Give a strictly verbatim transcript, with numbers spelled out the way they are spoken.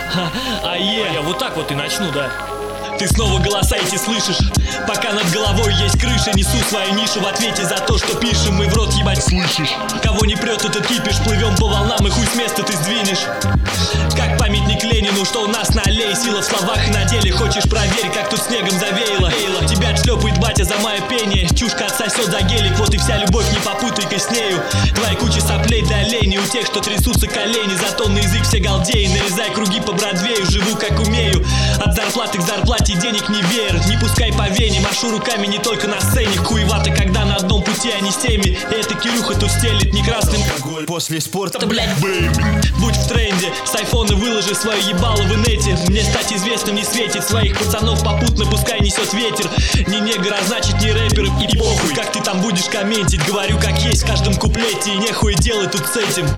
А е, Я вот так вот и начну, да. ты снова голоса эти слышишь? Пока над головой есть крыша, несу свою нишу в ответе за то, что пишем. Мы в рот ебать слышишь? Кого не прет этот кипиш, плывем по волнам и хуй с места ты сдвинешь. Как памятник Ленину, что у нас на аллее, сила в словах и на деле. Хочешь проверь, как тут снегом завеяло? Тебя отшлепает батя за мое пение, чушка отсосет за гелик, вот и вся любовь, не попутай-ка с нею. Твоя куча соплей для оленей, у тех, что трясутся колени, зато на язык все галдеи. Нарезай круги по Бродвею, живу как умею, от зарплаты к зарплате денег не веер. Не пускай по вене, машу руками не только на сцене. Хуевато, когда на одном пути, а не с теми. И эта Кирюха тут стелит не красным алкоголь после спорта, блядь, будь в тренде, с айфона выложи свое ебало в инете. Мне стать известным не светит, своих пацанов попутно пускай несет ветер. Не негр, а значит не рэпер. И похуй, как ты там будешь комментить, говорю как есть в каждом куплете. И нехуй делать тут с этим.